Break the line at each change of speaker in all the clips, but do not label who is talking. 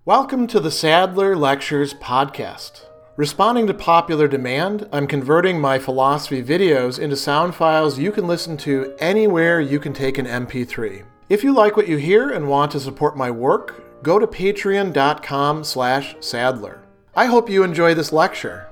Welcome to the Sadler Lectures podcast. Responding to popular demand, I'm converting my philosophy videos into sound files you can listen to anywhere you can take an MP3. If you like what you hear and want to support my work, go to patreon.com/Sadler. I hope you enjoy this lecture.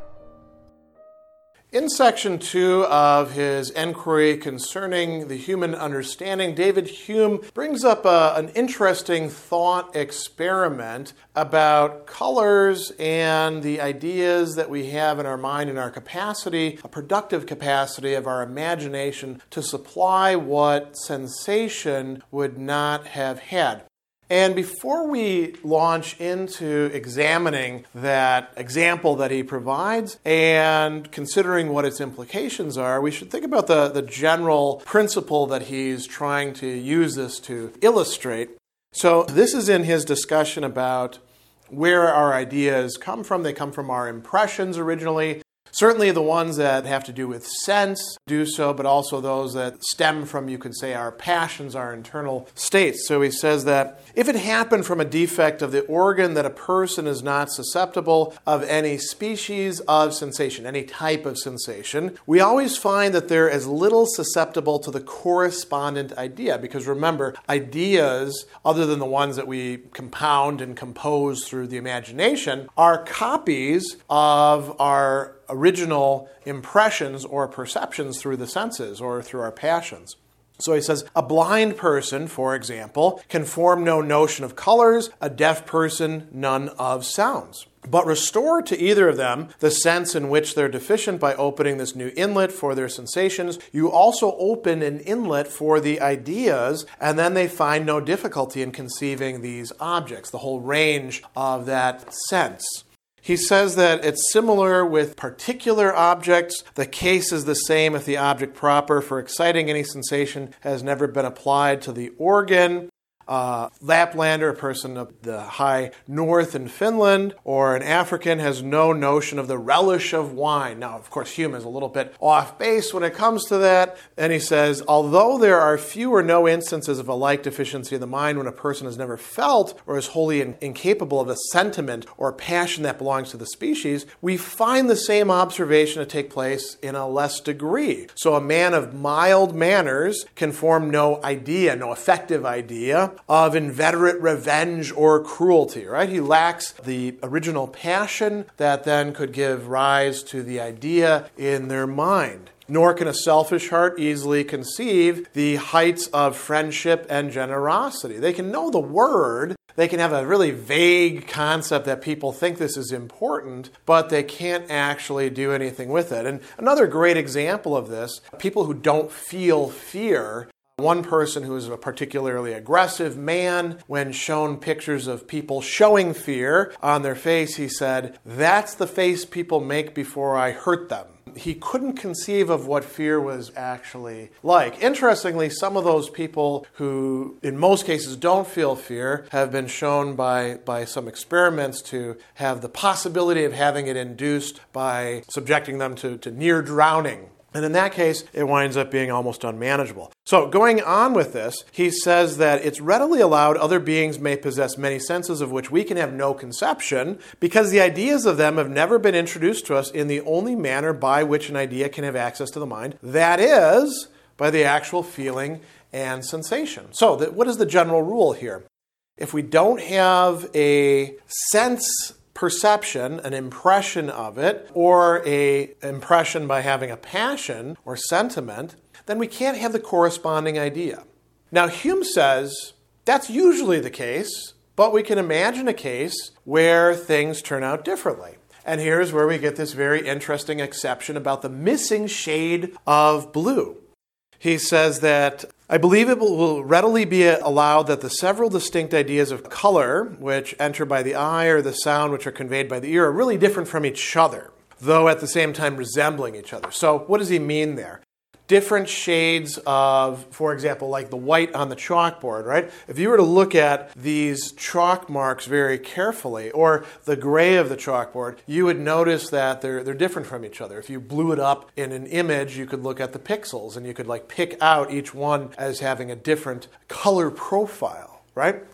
In section 2 of his Enquiry Concerning the Human Understanding, David Hume brings up an interesting thought experiment about colors and the ideas that we have in our mind and our capacity, a productive capacity of our imagination to supply what sensation would not have had. And before we launch into examining that example that he provides and considering what its implications are, we should think about the general principle that he's trying to use this to illustrate. So this is in his discussion about where our ideas come from. They come from our impressions originally. Certainly the ones that have to do with sense do so, but also those that stem from, you could say, our passions, our internal states. So he says that if it happened from a defect of the organ that a person is not susceptible of any species of sensation, any type of sensation, we always find that they're as little susceptible to the correspondent idea. Because remember, ideas, other than the ones that we compound and compose through the imagination, are copies of our original impressions or perceptions through the senses or through our passions. So he says, a blind person, for example, can form no notion of colors, a deaf person none of sounds. But restore to either of them the sense in which they're deficient by opening this new inlet for their sensations. You also open an inlet for the ideas, and then they find no difficulty in conceiving these objects, the whole range of that sense. He says that it's similar with particular objects. The case is the same if the object proper for exciting any sensation has never been applied to the organ. Laplander, a person of the high north in Finland, or an African has no notion of the relish of wine. Now, of course, Hume is a little bit off base when it comes to that. And he says, although there are few or no instances of a like deficiency of the mind when a person has never felt or is wholly incapable of a sentiment or passion that belongs to the species, we find the same observation to take place in a less degree. So a man of mild manners can form no idea, no effective idea of inveterate revenge or cruelty, right? He lacks the original passion that then could give rise to the idea in their mind. Nor can a selfish heart easily conceive the heights of friendship and generosity. They can know the word, they can have a really vague concept that people think this is important, but they can't actually do anything with it. And another great example of this, people who don't feel fear. One person who is a particularly aggressive man, when shown pictures of people showing fear on their face, he said, "That's the face people make before I hurt them." He couldn't conceive of what fear was actually like. Interestingly, some of those people who, in most cases, don't feel fear have been shown by some experiments to have the possibility of having it induced by subjecting them to near drowning. And in that case, it winds up being almost unmanageable. So going on with this, he says that it's readily allowed other beings may possess many senses of which we can have no conception, because the ideas of them have never been introduced to us in the only manner by which an idea can have access to the mind, that is, by the actual feeling and sensation. So what is the general rule here? If we don't have a sense perception, an impression of it, or an impression by having a passion or sentiment, then we can't have the corresponding idea. Now, Hume says that's usually the case, but we can imagine a case where things turn out differently. And here's where we get this very interesting exception about the missing shade of blue. He says that, I believe it will readily be allowed that the several distinct ideas of color, which enter by the eye, or the sound, which are conveyed by the ear, are really different from each other, though at the same time resembling each other. So what does he mean there? Different shades of, for example, like the white on the chalkboard, right? If you were to look at these chalk marks very carefully, or the gray of the chalkboard, you would notice that they're different from each other. If you blew it up in an image, you could look at the pixels, and you could pick out each one as having a different color profile, right?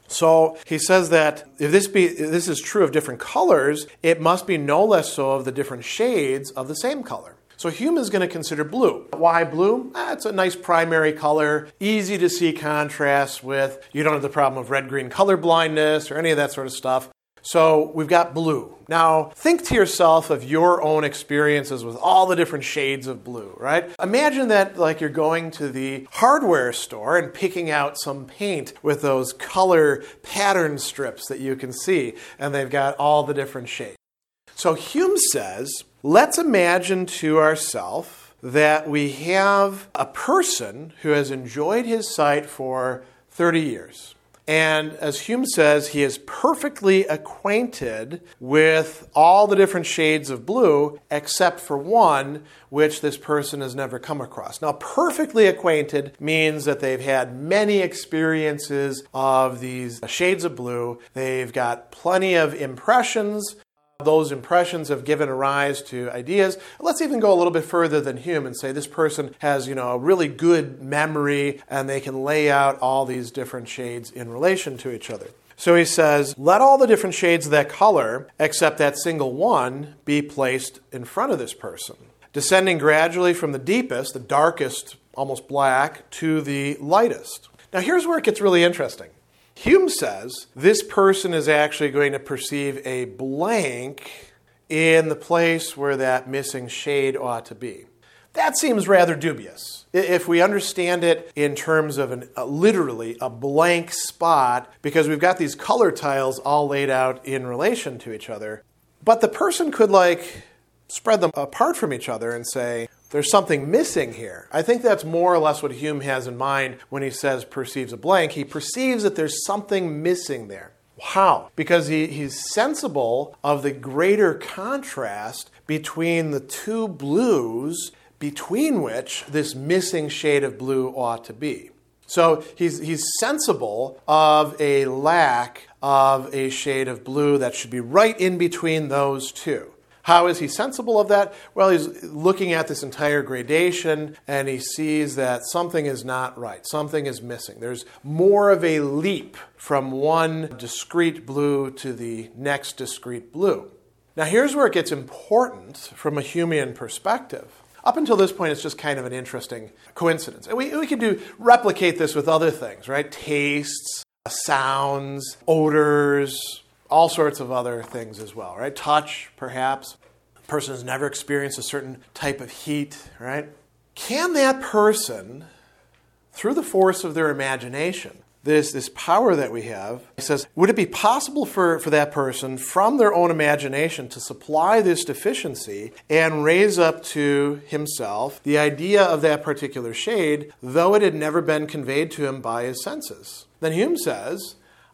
So he says that if this is true of different colors, it must be no less so of the different shades of the same color. So Hume is going to consider blue. Why blue? It's a nice primary color, easy to see contrast with. You don't have the problem of red-green color blindness or any of that sort of stuff. So we've got blue. Now, think to yourself of your own experiences with all the different shades of blue, right? Imagine that like you're going to the hardware store and picking out some paint with those color pattern strips that you can see, and they've got all the different shades. So Hume says, let's imagine to ourselves that we have a person who has enjoyed his sight for 30 years. And as Hume says, he is perfectly acquainted with all the different shades of blue except for one, which this person has never come across. Now, perfectly acquainted means that they've had many experiences of these shades of blue. They've got plenty of impressions. Those impressions have given rise to ideas. Let's even go a little bit further than Hume and say this person has, a really good memory and they can lay out all these different shades in relation to each other. So he says, let all the different shades of that color, except that single one, be placed in front of this person, descending gradually from the deepest, the darkest, almost black, to the lightest. Now here's where it gets really interesting. Hume says this person is actually going to perceive a blank in the place where that missing shade ought to be. That seems rather dubious. If we understand it in terms of literally a blank spot, because we've got these color tiles all laid out in relation to each other, but the person could spread them apart from each other and say, there's something missing here. I think that's more or less what Hume has in mind when he says perceives a blank. He perceives that there's something missing there. How? Because he's sensible of the greater contrast between the two blues between which this missing shade of blue ought to be. So he's sensible of a lack of a shade of blue that should be right in between those two. How is he sensible of that? Well, he's looking at this entire gradation and he sees that something is not right. Something is missing. There's more of a leap from one discrete blue to the next discrete blue. Now here's where it gets important from a Humean perspective. Up until this point, it's just kind of an interesting coincidence. And we could replicate this with other things, right? Tastes, sounds, odors, all sorts of other things as well, right? Touch, perhaps. A person has never experienced a certain type of heat, right? Can that person, through the force of their imagination, this power that we have, he says, would it be possible for that person from their own imagination to supply this deficiency and raise up to himself the idea of that particular shade, though it had never been conveyed to him by his senses? Then Hume says,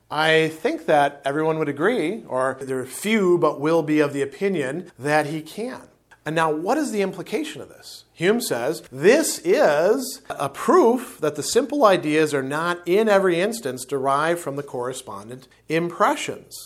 I think that everyone would agree, or there are few but will be of the opinion, that he can. And now, what is the implication of this? Hume says, this is a proof that the simple ideas are not in every instance derived from the correspondent impressions.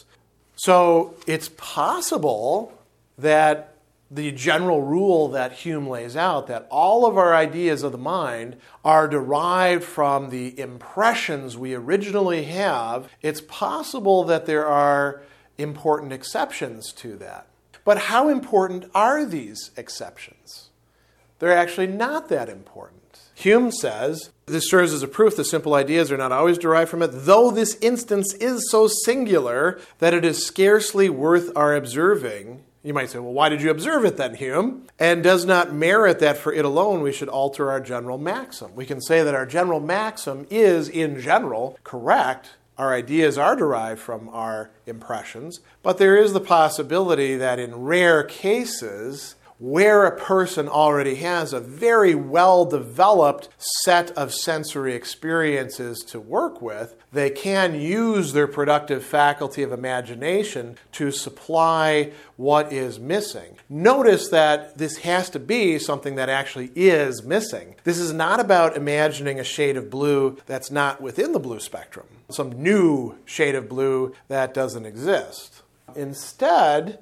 So it's possible that the general rule that Hume lays out, that all of our ideas of the mind are derived from the impressions we originally have, it's possible that there are important exceptions to that. But how important are these exceptions? They're actually not that important. Hume says, this serves as a proof that simple ideas are not always derived from it, though this instance is so singular that it is scarcely worth our observing. You might say, well, why did you observe it then, Hume? And does not merit that for it alone we should alter our general maxim. We can say that our general maxim is, in general, correct. Our ideas are derived from our impressions, but there is the possibility that in rare cases, where a person already has a very well-developed set of sensory experiences to work with, they can use their productive faculty of imagination to supply what is missing. Notice that this has to be something that actually is missing. This is not about imagining a shade of blue that's not within the blue spectrum, some new shade of blue that doesn't exist. Instead,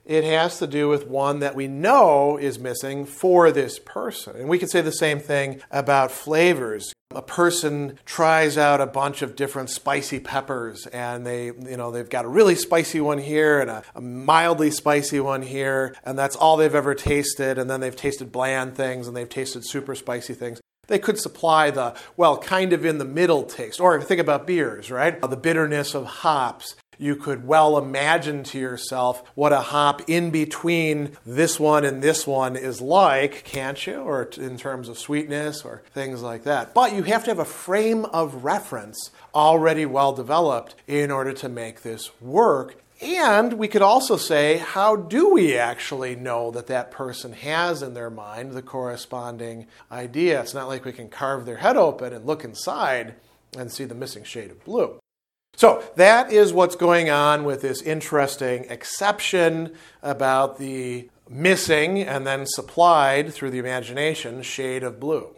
it has to do with one that we know is missing for this person. And we could say the same thing about flavors. A person tries out a bunch of different spicy peppers, and they've got a really spicy one here and a mildly spicy one here, and that's all they've ever tasted. And then they've tasted bland things, and they've tasted super spicy things. They could supply the, kind of in the middle taste. Or think about beers, right? The bitterness of hops. You could well imagine to yourself what a hop in between this one and this one is like, can't you? Or in terms of sweetness or things like that. But you have to have a frame of reference already well developed in order to make this work. And we could also say, how do we actually know that that person has in their mind the corresponding idea? It's not like we can carve their head open and look inside and see the missing shade of blue. So that is what's going on with this interesting exception about the missing and then supplied through the imagination shade of blue.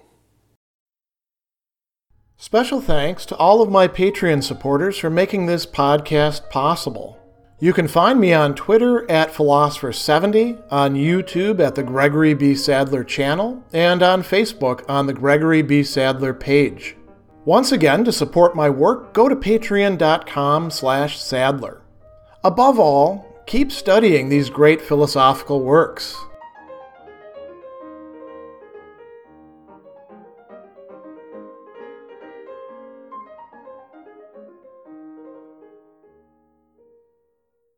Special thanks to all of my Patreon supporters for making this podcast possible. You can find me on Twitter at Philosopher70, on YouTube at the Gregory B. Sadler channel, and on Facebook on the Gregory B. Sadler page. Once again, to support my work, go to patreon.com/Sadler. Above all, keep studying these great philosophical works.